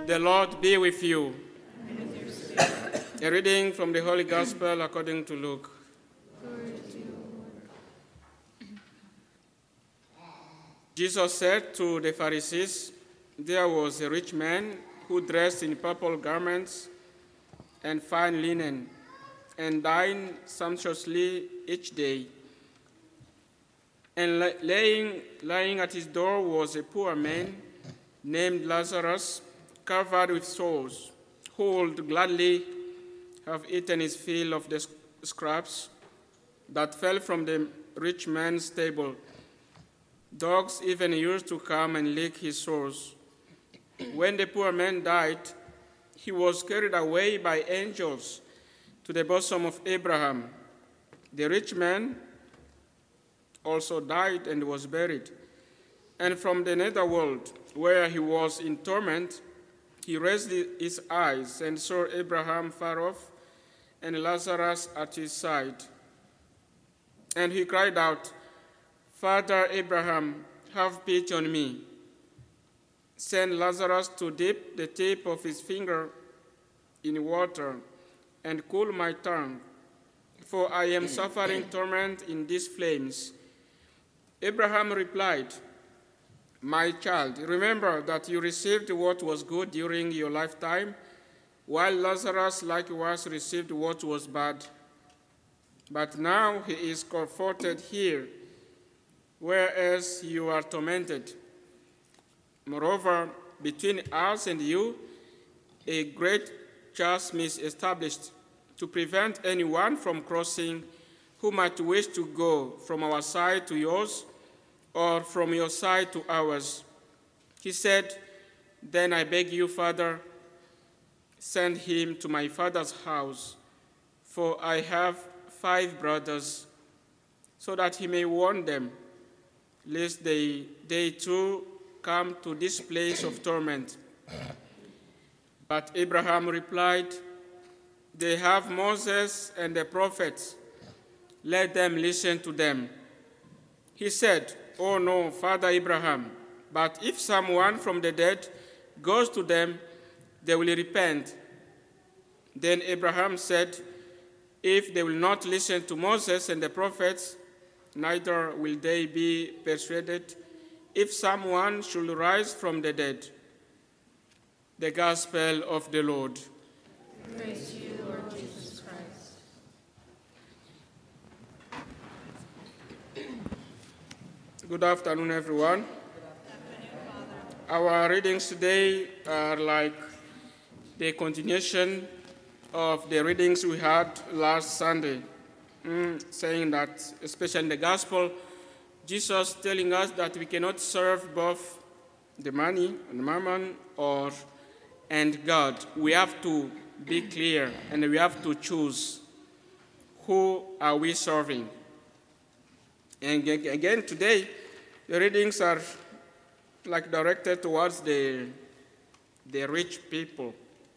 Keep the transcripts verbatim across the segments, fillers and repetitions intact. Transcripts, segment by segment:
The Lord be with you. And with your spirit. A reading from the Holy Gospel according to Luke. Glory to you, Lord. Jesus said to the Pharisees, "There was a rich man who dressed in purple garments and fine linen, and dined sumptuously each day. And laying, lying at his door was a poor man named Lazarus, covered with sores, who would gladly have eaten his fill of the scraps that fell from the rich man's table. Dogs even used to come and lick his sores. When the poor man died, he was carried away by angels to the bosom of Abraham. The rich man also died and was buried. And from the netherworld, where he was in torment, he raised his eyes and saw Abraham far off and Lazarus at his side. And he cried out, 'Father Abraham, have pity on me. Send Lazarus to dip the tip of his finger in water and cool my tongue, for I am suffering torment in these flames.' Abraham replied, 'My child, remember that you received what was good during your lifetime, while Lazarus likewise received what was bad. But now he is comforted here, whereas you are tormented. Moreover, between us and you, a great chasm is established to prevent anyone from crossing who might wish to go from our side to yours, or from your side to ours.' He said, 'Then I beg you, Father, send him to my father's house, for I have five brothers, so that he may warn them, lest they, they too come to this place of torment.' But Abraham replied, 'They have Moses and the prophets. Let them listen to them.' He said, 'Oh no, Father Abraham, but if someone from the dead goes to them, they will repent.' Then Abraham said, 'If they will not listen to Moses and the prophets, neither will they be persuaded if someone should rise from the dead.'" The Gospel of the Lord. Praise to you, Lord Jesus Christ. Good afternoon, everyone. Our readings today are like the continuation of the readings we had last Sunday, mm, saying that, especially in the Gospel, Jesus telling us that we cannot serve both the money and mammon or and God. We have to be clear and we have to choose who are we serving. And again today, the readings are like directed towards the, the rich people.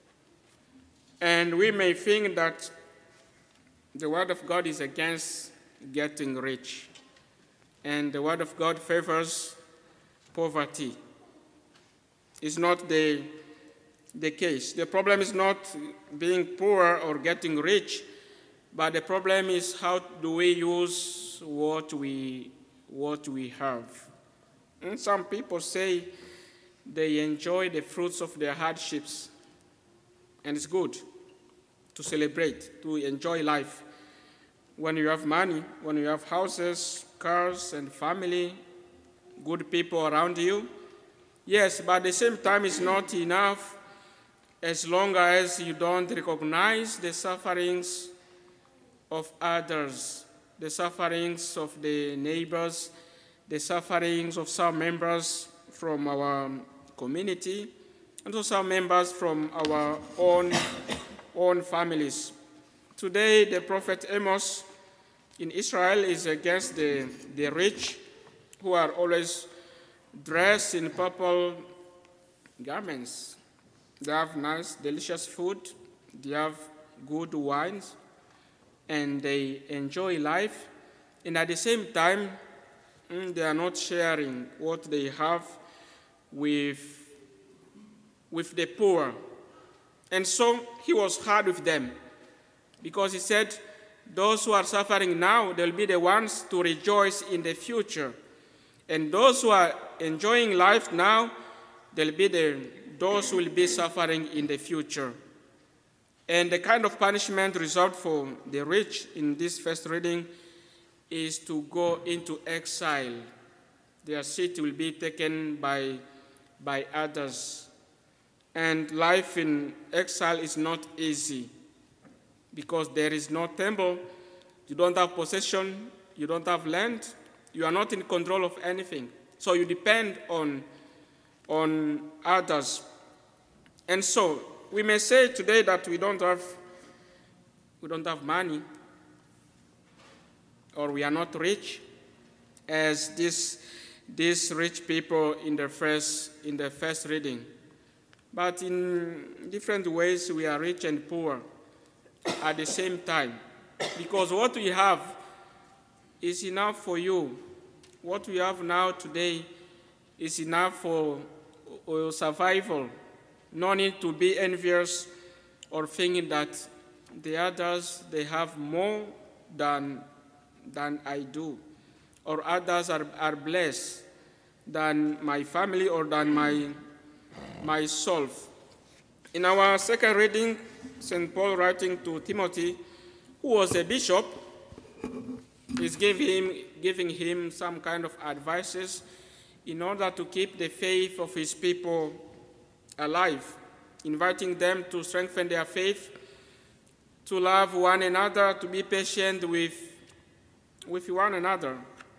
And we may think that the Word of God is against getting rich, and the Word of God favors poverty. It's not the, the case. The problem is not being poor or getting rich, but the problem is how do we use what we, what we have. And some people say they enjoy the fruits of their hardships, and it's good to celebrate, to enjoy life. When you have money, when you have houses, cars, and family, good people around you, yes, but at the same time it's not enough as long as you don't recognize the sufferings of others, the sufferings of the neighbors, the sufferings of some members from our community, and also some members from our own, own families. Today, the prophet Amos in Israel is against the, the rich who are always dressed in purple garments. They have nice, delicious food, they have good wines, and they enjoy life. And at the same time, they are not sharing what they have with with the poor. And so he was hard with them, because he said, those who are suffering now, they'll be the ones to rejoice in the future. And those who are enjoying life now, they'll be the, those who will be suffering in the future. And the kind of punishment reserved for the rich in this first reading is to go into exile. Their seat will be taken by, by others. And life in exile is not easy, because there is no temple, you don't have possession, you don't have land, you are not in control of anything. So you depend on, on others. And so we may say today that we don't have, we don't have money, or we are not rich, as this, these rich people in the first, in the first reading. But in different ways, we are rich and poor at the same time, because what we have is enough for you. What we have now today is enough for your survival. No need to be envious or thinking that the others, they have more than, than I do, or others are, are blessed than my family or than my, myself. In our second reading, Saint Paul, writing to Timothy, who was a bishop, is giving him, giving him some kind of advices in order to keep the faith of his people alive, inviting them to strengthen their faith, to love one another, to be patient with, with one another,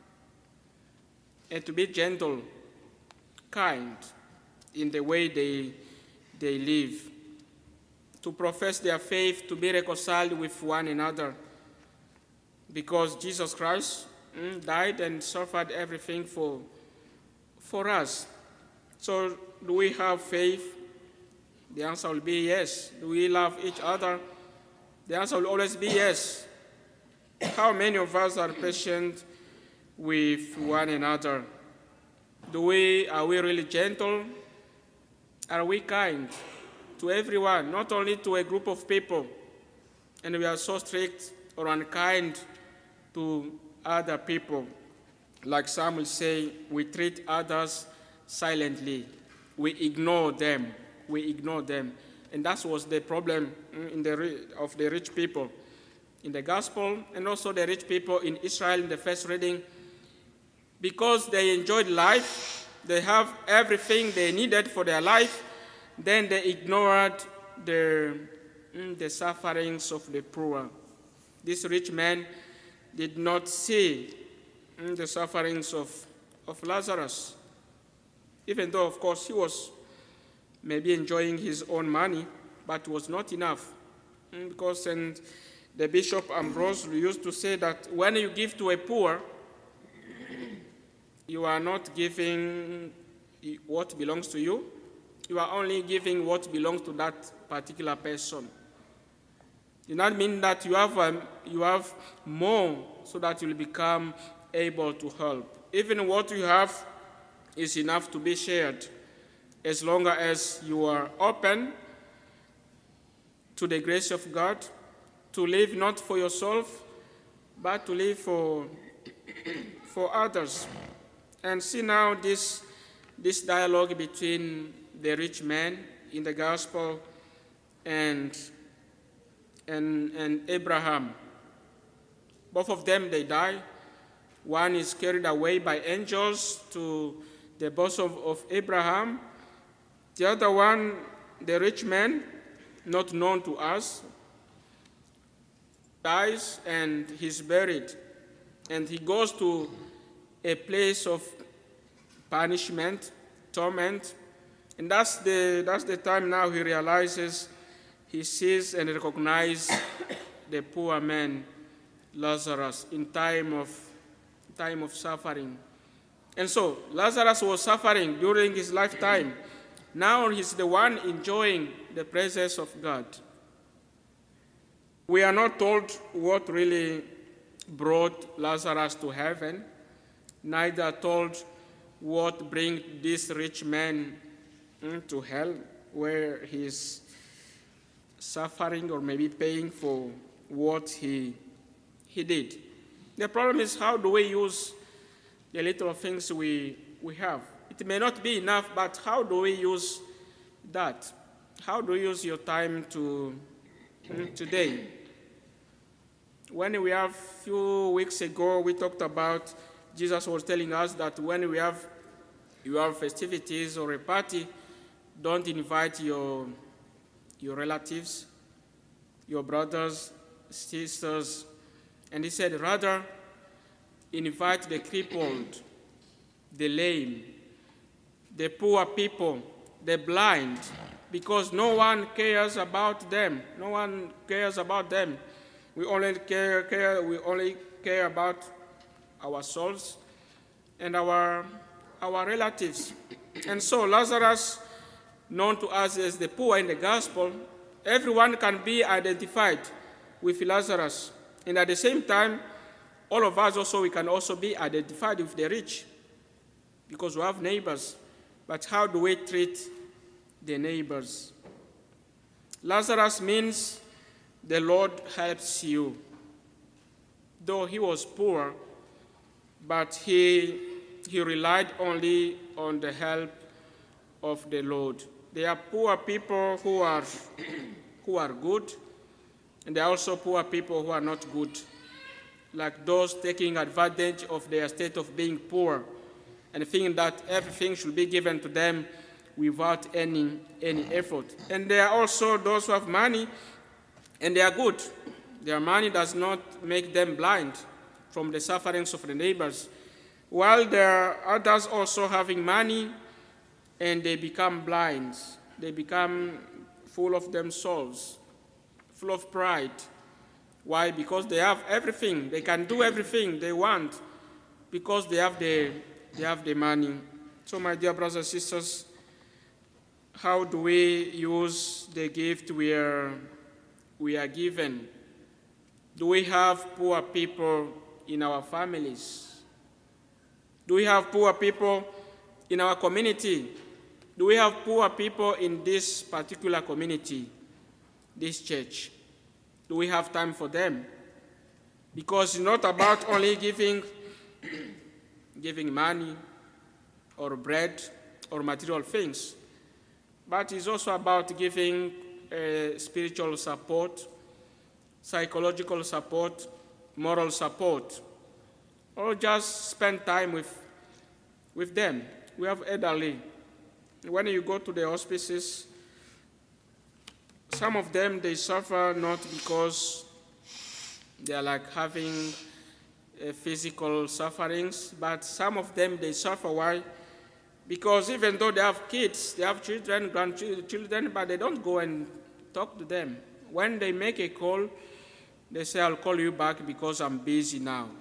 and to be gentle, kind in the way they, they live, to profess their faith, to be reconciled with one another, because Jesus Christ mm, died and suffered everything for, for us. So do we have faith? The answer will be yes. Do we love each other? The answer will always be yes. How many of us are patient with one another? Do we, are we really gentle? Are we kind to everyone, not only to a group of people, and we are so strict or unkind to other people? Like some will say, we treat others silently. We ignore them. We ignore them. And that was the problem in the, of the rich people in the gospel, and also the rich people in Israel in the first reading. Because they enjoyed life, they have everything they needed for their life, then they ignored the, the sufferings of the poor. This rich man did not see the sufferings of, of Lazarus, even though, of course, he was maybe enjoying his own money, but it was not enough. Because and the Bishop Ambrose used to say that when you give to a poor, you are not giving what belongs to you. You are only giving what belongs to that particular person. It does not mean that you have, um, you have more so that you will become able to help. Even what you have is enough to be shared, as long as you are open to the grace of God, to live not for yourself, but to live for, for others. And see now this, this dialogue between the rich man in the gospel and, and, and Abraham. Both of them, they die. One is carried away by angels to the bosom of Abraham. The other one, the rich man, not known to us, dies and he's buried. And he goes to a place of punishment, torment. And that's the, that's the time now he realizes, he sees and recognizes the poor man, Lazarus, in time of, time of suffering. And so Lazarus was suffering during his lifetime. Now he's the one enjoying the presence of God. We are not told what really brought Lazarus to heaven, neither told what brings this rich man to hell. where he's suffering or maybe paying for what he, he did. The problem is, how do we use the little things we, we have? It may not be enough, but how do we use that? How do you use your time to today? When we have, a few weeks ago, we talked about, Jesus was telling us that when we have, you have festivities or a party, don't invite your, your relatives, your brothers, sisters. And he said, rather, invite the crippled, the lame, the poor people, the blind, because no one cares about them. No one cares about them. We only care, care, we only care about ourselves and our, our relatives. And so Lazarus, known to us as the poor in the gospel, everyone can be identified with Lazarus. And at the same time, all of us also, we can also be identified with the rich because we have neighbors. But how do we treat the neighbors? Lazarus means the Lord helps you. Though he was poor, but he, he relied only on the help of the Lord. There are poor people who are, who are good, and there are also poor people who are not good, like those taking advantage of their state of being poor and thinking that everything should be given to them without any, any effort. And there are also those who have money, and they are good. Their money does not make them blind from the sufferings of the neighbors, while there are others also having money, and they become blind. They become full of themselves, full of pride. Why? Because they have everything. They can do everything they want because they have the, they have the money. So, my dear brothers and sisters, how do we use the gift we are, we are given? Do we have poor people in our families? Do we have poor people in our community? Do we have poor people in this particular community, this church? Do we have time for them? Because it's not about only giving, giving money or bread or material things, but it's also about giving uh, spiritual support, psychological support, moral support, or just spend time with, with them. We have elderly. When you go to the hospices, some of them, they suffer not because they are like having uh, physical sufferings, but some of them, they suffer. Why? Because even though they have kids, they have children, grandchildren, but they don't go and talk to them. When they make a call, they say, I'll call you back because I'm busy now.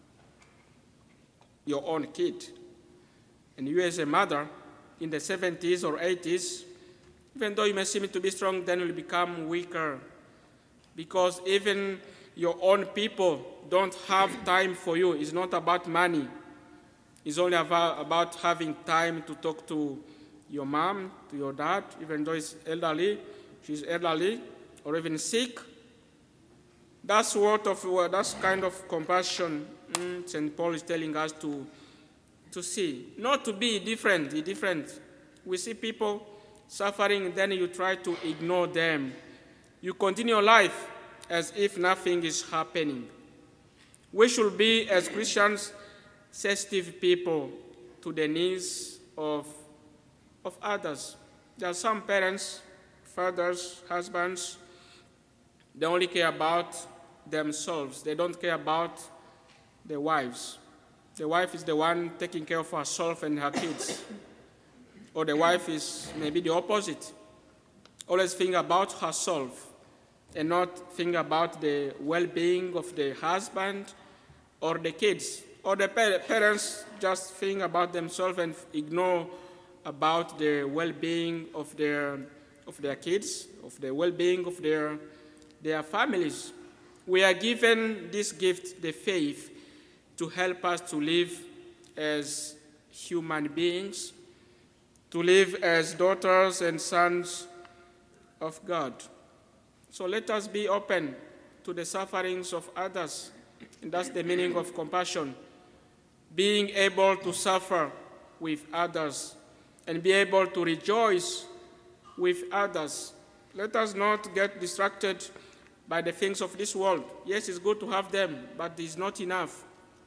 Your own kid. And you as a mother, in the seventies or eighties, even though you may seem to be strong, then you'll become weaker. Because even your own people don't have time for you. It's not about money. It's only about, about having time to talk to your mom, to your dad, even though he's elderly, she's elderly, or even sick. That's what of that's kind of compassion mm, Saint Paul is telling us to, to see. Not to be different, be different. We see people suffering, then you try to ignore them. You continue your life as if nothing is happening. We should be, as Christians, sensitive people to the needs of, of others. There are some parents, fathers, husbands, they only care about themselves. They don't care about their wives. The wife is the one taking care of herself and her kids. Or the wife is maybe the opposite. Always think about herself and not think about the well-being of the husband or the kids. Or the parents just think about themselves and ignore about the well-being of their, of their kids, of the well-being of their, their families. We are given this gift, the faith, to help us to live as human beings, to live as daughters and sons of God. So let us be open to the sufferings of others, and that's the meaning of compassion. Being able to suffer with others and be able to rejoice with others. Let us not get distracted by the things of this world. Yes, it's good to have them, but it's not enough.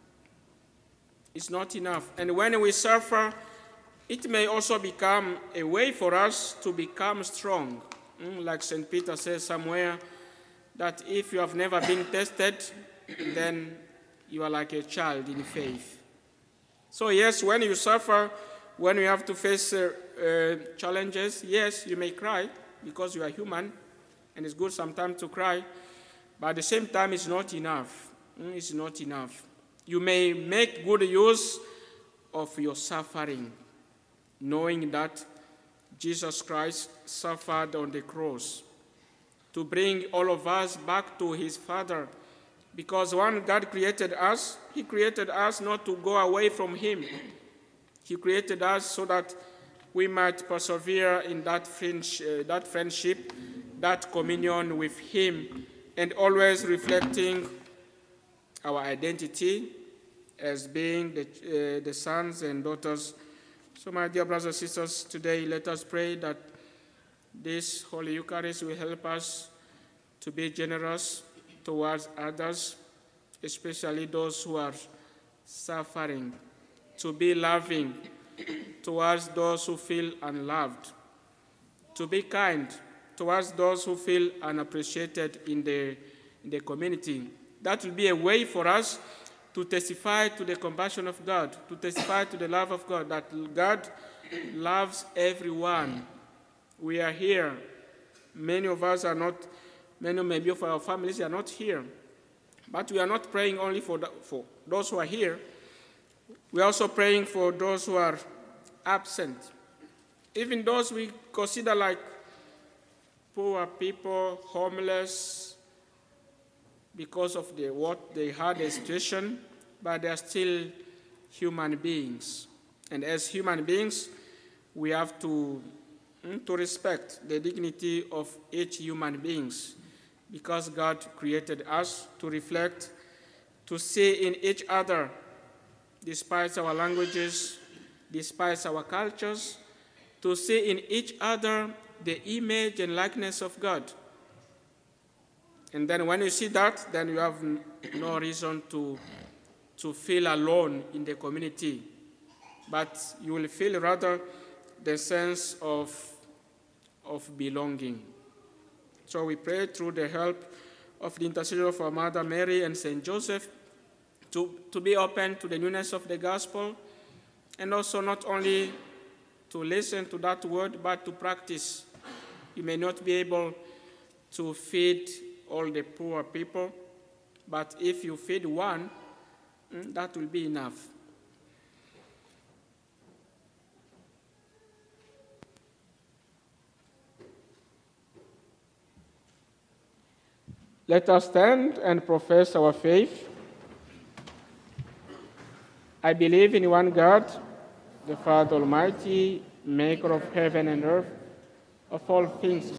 It's not enough. And when we suffer, it may also become a way for us to become strong. Mm, like Saint Peter says somewhere, that if you have never been tested, then you are like a child in faith. So yes, when you suffer, when you have to face uh, uh, challenges, yes, you may cry because you are human, and it's good sometimes to cry, but at the same time, it's not enough. Mm, it's not enough. You may make good use of your suffering, knowing that Jesus Christ suffered on the cross to bring all of us back to his Father. Because when God created us, he created us not to go away from him. He created us so that we might persevere in that, friendship, uh, that friendship, that communion with him, and always reflecting our identity as being the, uh, the sons and daughters. So my dear brothers and sisters, today let us pray that this Holy Eucharist will help us to be generous towards others, especially those who are suffering, to be loving towards those who feel unloved, to be kind towards those who feel unappreciated in the, in the community. That will be a way for us to testify to the compassion of God, to testify to the love of God, that God loves everyone. We are here. Many of us are not, many maybe of our families are not here. But we are not praying only for, the, for those who are here. We are also praying for those who are absent. Even those we consider like poor people, homeless, because of the, what they had, a situation, but they are still human beings. And as human beings, we have to, to respect the dignity of each human being, because God created us to reflect, to see in each other, despite our languages, despite our cultures, to see in each other the image and likeness of God. And then when you see that, then you have no reason to, to feel alone in the community, but you will feel rather the sense of, of belonging. So we pray through the help of the intercession of our Mother Mary and Saint Joseph to, to be open to the newness of the gospel, and also not only to listen to that word, but to practice. You may not be able to feed all the poor people, but if you feed one, that will be enough. Let us stand and profess our faith. I believe in one God, the Father Almighty, maker of heaven and earth, of all things